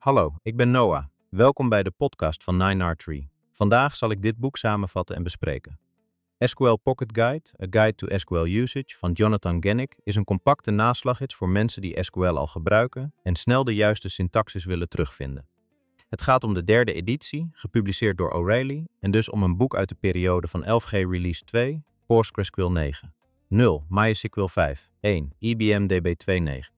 Hallo, ik ben Noah. Welkom bij de podcast van 9R3. Vandaag zal ik dit boek samenvatten en bespreken. SQL Pocket Guide, A Guide to SQL Usage van Jonathan Gennick is een compacte naslaggids voor mensen die SQL al gebruiken en snel de juiste syntaxis willen terugvinden. Het gaat om de derde editie, gepubliceerd door O'Reilly, en dus om een boek uit de periode van 11G Release 2, PostgreSQL 9, 0, MySQL 5, 1, IBM DB 2.9.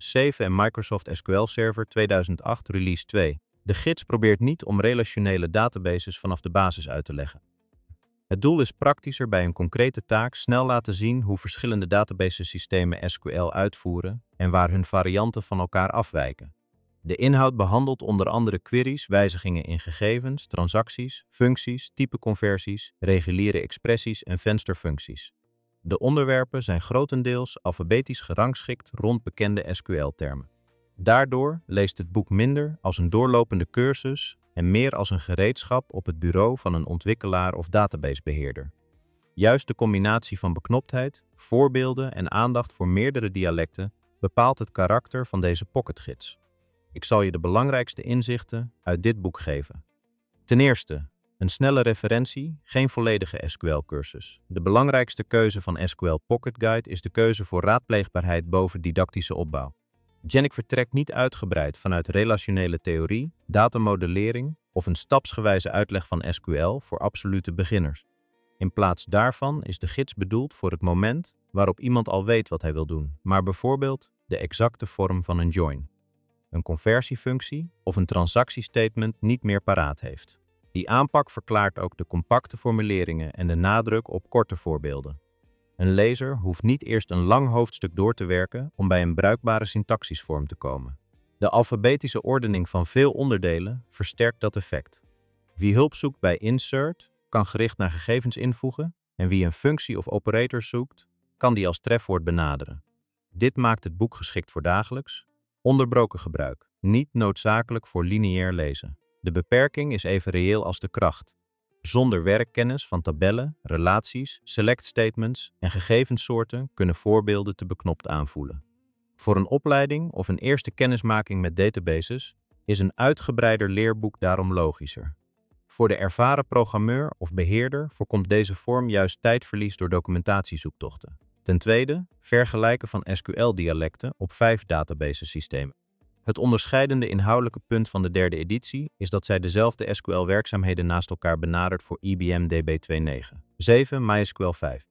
7 en Microsoft SQL Server 2008 Release 2. De gids probeert niet om relationele databases vanaf de basis uit te leggen. Het doel is praktischer bij een concrete taak snel laten zien hoe verschillende databasesystemen SQL uitvoeren en waar hun varianten van elkaar afwijken. De inhoud behandelt onder andere queries, wijzigingen in gegevens, transacties, functies, typeconversies, reguliere expressies en vensterfuncties. De onderwerpen zijn grotendeels alfabetisch gerangschikt rond bekende SQL-termen. Daardoor leest het boek minder als een doorlopende cursus en meer als een gereedschap op het bureau van een ontwikkelaar of databasebeheerder. Juist de combinatie van beknoptheid, voorbeelden en aandacht voor meerdere dialecten bepaalt het karakter van deze pocketgids. Ik zal je de belangrijkste inzichten uit dit boek geven. Ten eerste, een snelle referentie, geen volledige SQL-cursus. De belangrijkste keuze van SQL Pocket Guide is de keuze voor raadpleegbaarheid boven didactische opbouw. Gennick vertrekt niet uitgebreid vanuit relationele theorie, datamodellering of een stapsgewijze uitleg van SQL voor absolute beginners. In plaats daarvan is de gids bedoeld voor het moment waarop iemand al weet wat hij wil doen, maar bijvoorbeeld de exacte vorm van een join, een conversiefunctie of een transactiestatement niet meer paraat heeft. Die aanpak verklaart ook de compacte formuleringen en de nadruk op korte voorbeelden. Een lezer hoeft niet eerst een lang hoofdstuk door te werken om bij een bruikbare syntaxisvorm te komen. De alfabetische ordening van veel onderdelen versterkt dat effect. Wie hulp zoekt bij insert, kan gericht naar gegevens invoegen en wie een functie of operator zoekt, kan die als trefwoord benaderen. Dit maakt het boek geschikt voor dagelijks, onderbroken gebruik, niet noodzakelijk voor lineair lezen. De beperking is even reëel als de kracht. Zonder werkkennis van tabellen, relaties, select statements en gegevenssoorten kunnen voorbeelden te beknopt aanvoelen. Voor een opleiding of een eerste kennismaking met databases is een uitgebreider leerboek daarom logischer. Voor de ervaren programmeur of beheerder voorkomt deze vorm juist tijdverlies door documentatiezoektochten. Ten tweede, vergelijken van SQL-dialecten op 5 databasesystemen. Het onderscheidende inhoudelijke punt van de derde editie is dat zij dezelfde SQL-werkzaamheden naast elkaar benadert voor IBM DB 2.9, 7 MySQL 5,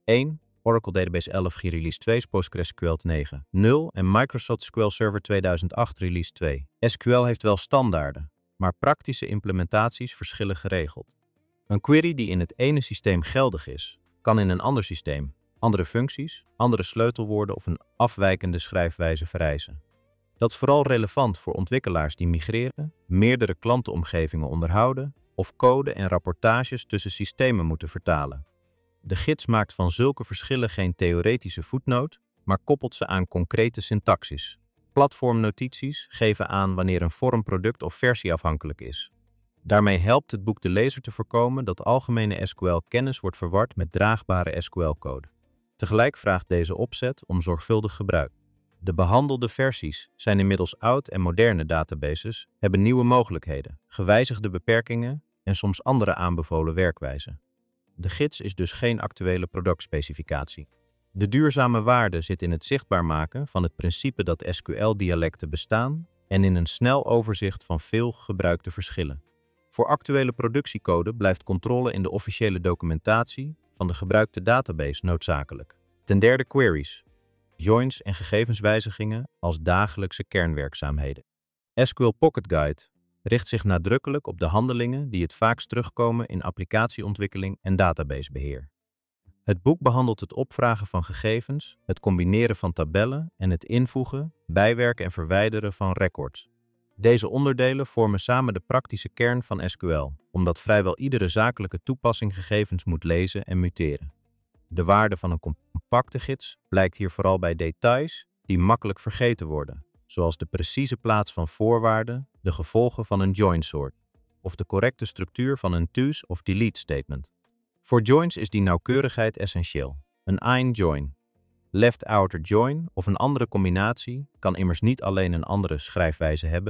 1 Oracle Database 11G Release 2 PostgreSQL 9, 0 en Microsoft SQL Server 2008 Release 2. SQL heeft wel standaarden, maar praktische implementaties verschillen geregeld. Een query die in het ene systeem geldig is, kan in een ander systeem andere functies, andere sleutelwoorden of een afwijkende schrijfwijze vereisen. Dat is vooral relevant voor ontwikkelaars die migreren, meerdere klantenomgevingen onderhouden of code en rapportages tussen systemen moeten vertalen. De gids maakt van zulke verschillen geen theoretische voetnoot, maar koppelt ze aan concrete syntaxis. Platformnotities geven aan wanneer een vorm, product of versie afhankelijk is. Daarmee helpt het boek de lezer te voorkomen dat algemene SQL-kennis wordt verward met draagbare SQL-code. Tegelijk vraagt deze opzet om zorgvuldig gebruik. De behandelde versies zijn inmiddels oud en moderne databases hebben nieuwe mogelijkheden, gewijzigde beperkingen en soms andere aanbevolen werkwijzen. De gids is dus geen actuele productspecificatie. De duurzame waarde zit in het zichtbaar maken van het principe dat SQL-dialecten bestaan en in een snel overzicht van veel gebruikte verschillen. Voor actuele productiecode blijft controle in de officiële documentatie van de gebruikte database noodzakelijk. Ten derde queries, joins en gegevenswijzigingen als dagelijkse kernwerkzaamheden. SQL Pocket Guide richt zich nadrukkelijk op de handelingen die het vaakst terugkomen in applicatieontwikkeling en databasebeheer. Het boek behandelt het opvragen van gegevens, het combineren van tabellen en het invoegen, bijwerken en verwijderen van records. Deze onderdelen vormen samen de praktische kern van SQL, omdat vrijwel iedere zakelijke toepassing gegevens moet lezen en muteren. De waarde van een compacte gids blijkt hier vooral bij details die makkelijk vergeten worden, zoals de precieze plaats van voorwaarden, de gevolgen van een join-soort of de correcte structuur van een to's of delete statement. Voor joins is die nauwkeurigheid essentieel. Een ein join, left outer join of een andere combinatie kan immers niet alleen een andere schrijfwijze hebben,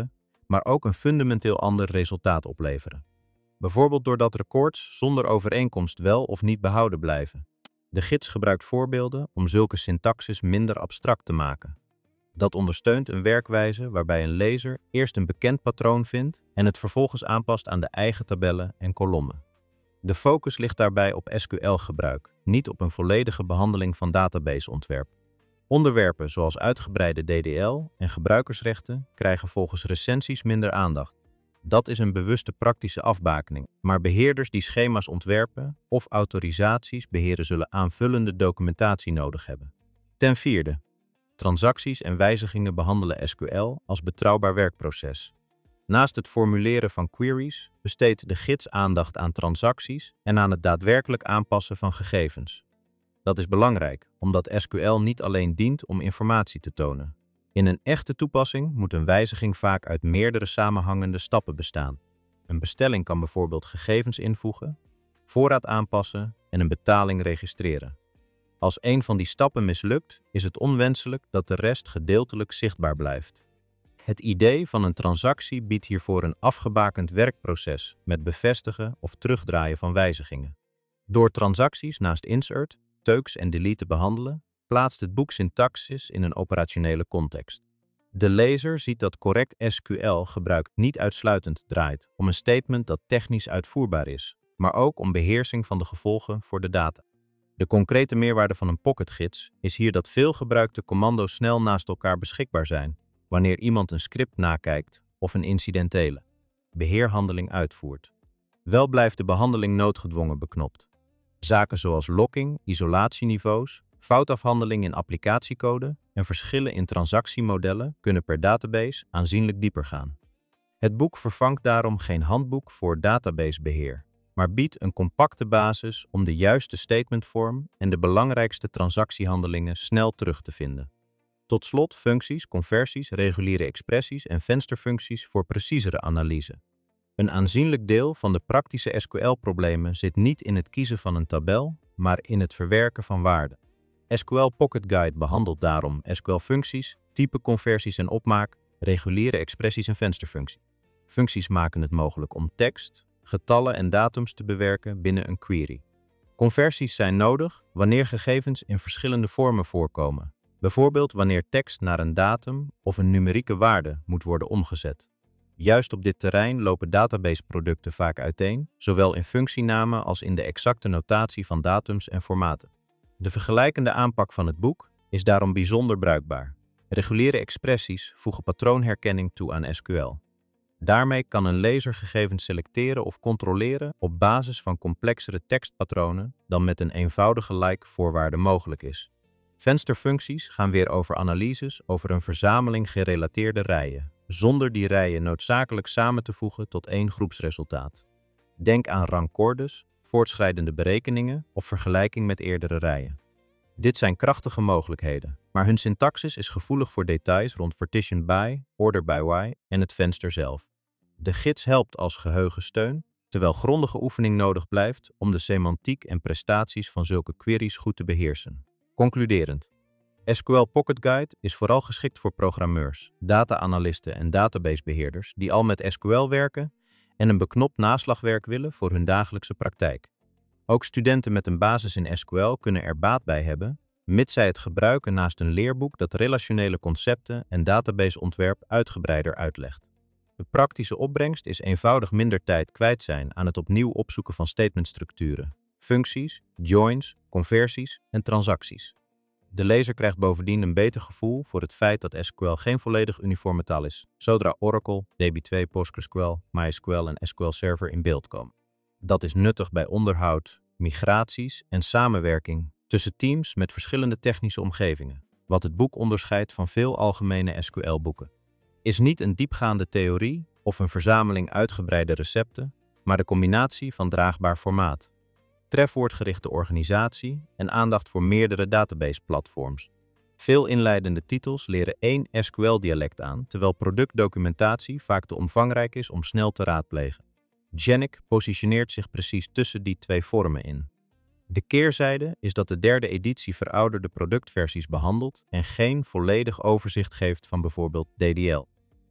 maar ook een fundamenteel ander resultaat opleveren. Bijvoorbeeld doordat records zonder overeenkomst wel of niet behouden blijven. De gids gebruikt voorbeelden om zulke syntaxis minder abstract te maken. Dat ondersteunt een werkwijze waarbij een lezer eerst een bekend patroon vindt en het vervolgens aanpast aan de eigen tabellen en kolommen. De focus ligt daarbij op SQL-gebruik, niet op een volledige behandeling van databaseontwerp. Onderwerpen zoals uitgebreide DDL en gebruikersrechten krijgen volgens recensies minder aandacht. Dat is een bewuste praktische afbakening, maar beheerders die schema's ontwerpen of autorisaties beheren zullen aanvullende documentatie nodig hebben. Ten vierde, transacties en wijzigingen behandelen SQL als betrouwbaar werkproces. Naast het formuleren van queries besteedt de gids aandacht aan transacties en aan het daadwerkelijk aanpassen van gegevens. Dat is belangrijk, omdat SQL niet alleen dient om informatie te tonen. In een echte toepassing moet een wijziging vaak uit meerdere samenhangende stappen bestaan. Een bestelling kan bijvoorbeeld gegevens invoegen, voorraad aanpassen en een betaling registreren. Als een van die stappen mislukt, is het onwenselijk dat de rest gedeeltelijk zichtbaar blijft. Het idee van een transactie biedt hiervoor een afgebakend werkproces met bevestigen of terugdraaien van wijzigingen. Door transacties naast insert, teux en delete te behandelen, plaatst het boek syntaxis in een operationele context. De lezer ziet dat correct SQL-gebruik niet uitsluitend draait om een statement dat technisch uitvoerbaar is, maar ook om beheersing van de gevolgen voor de data. De concrete meerwaarde van een pocketgids is hier dat veel gebruikte commando's snel naast elkaar beschikbaar zijn, wanneer iemand een script nakijkt of een incidentele beheerhandeling uitvoert. Wel blijft de behandeling noodgedwongen beknopt. Zaken zoals locking, isolatieniveaus, foutafhandeling in applicatiecode en verschillen in transactiemodellen kunnen per database aanzienlijk dieper gaan. Het boek vervangt daarom geen handboek voor databasebeheer, maar biedt een compacte basis om de juiste statementvorm en de belangrijkste transactiehandelingen snel terug te vinden. Tot slot functies, conversies, reguliere expressies en vensterfuncties voor preciezere analyse. Een aanzienlijk deel van de praktische SQL-problemen zit niet in het kiezen van een tabel, maar in het verwerken van waarden. SQL Pocket Guide behandelt daarom SQL-functies, typeconversies en opmaak, reguliere expressies en vensterfuncties. Functies maken het mogelijk om tekst, getallen en datums te bewerken binnen een query. Conversies zijn nodig wanneer gegevens in verschillende vormen voorkomen, bijvoorbeeld wanneer tekst naar een datum of een numerieke waarde moet worden omgezet. Juist op dit terrein lopen databaseproducten vaak uiteen, zowel in functienamen als in de exacte notatie van datums en formaten. De vergelijkende aanpak van het boek is daarom bijzonder bruikbaar. Reguliere expressies voegen patroonherkenning toe aan SQL. Daarmee kan een lezer gegevens selecteren of controleren op basis van complexere tekstpatronen dan met een eenvoudige like-voorwaarde mogelijk is. Vensterfuncties gaan weer over analyses over een verzameling gerelateerde rijen, zonder die rijen noodzakelijk samen te voegen tot één groepsresultaat. Denk aan rangcordes, voortschrijdende berekeningen of vergelijking met eerdere rijen. Dit zijn krachtige mogelijkheden, maar hun syntaxis is gevoelig voor details rond partition by, order by why en het venster zelf. De gids helpt als geheugensteun, terwijl grondige oefening nodig blijft om de semantiek en prestaties van zulke queries goed te beheersen. Concluderend. SQL Pocket Guide is vooral geschikt voor programmeurs, data-analysten en databasebeheerders die al met SQL werken en een beknopt naslagwerk willen voor hun dagelijkse praktijk. Ook studenten met een basis in SQL kunnen er baat bij hebben, mits zij het gebruiken naast een leerboek dat relationele concepten en databaseontwerp uitgebreider uitlegt. De praktische opbrengst is eenvoudig minder tijd kwijt zijn aan het opnieuw opzoeken van statementstructuren, functies, joins, conversies en transacties. De lezer krijgt bovendien een beter gevoel voor het feit dat SQL geen volledig uniforme taal is, zodra Oracle, DB2, PostgreSQL, MySQL en SQL Server in beeld komen. Dat is nuttig bij onderhoud, migraties en samenwerking tussen teams met verschillende technische omgevingen, wat het boek onderscheidt van veel algemene SQL-boeken. Is niet een diepgaande theorie of een verzameling uitgebreide recepten, maar de combinatie van draagbaar formaat, trefwoordgerichte organisatie en aandacht voor meerdere database-platforms. Veel inleidende titels leren één SQL-dialect aan, terwijl productdocumentatie vaak te omvangrijk is om snel te raadplegen. Genic positioneert zich precies tussen die twee vormen in. De keerzijde is dat de derde editie verouderde productversies behandelt en geen volledig overzicht geeft van bijvoorbeeld DDL.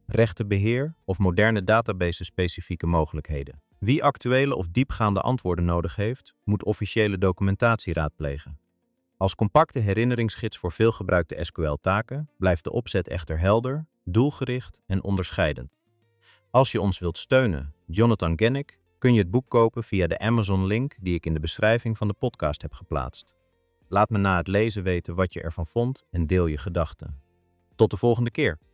rechtenbeheer of moderne database-specifieke mogelijkheden. Wie actuele of diepgaande antwoorden nodig heeft, moet officiële documentatie raadplegen. Als compacte herinneringsgids voor veelgebruikte SQL-taken blijft de opzet echter helder, doelgericht en onderscheidend. Als je ons wilt steunen, Jonathan Gennick, kun je het boek kopen via de Amazon-link die ik in de beschrijving van de podcast heb geplaatst. Laat me na het lezen weten wat je ervan vond en deel je gedachten. Tot de volgende keer!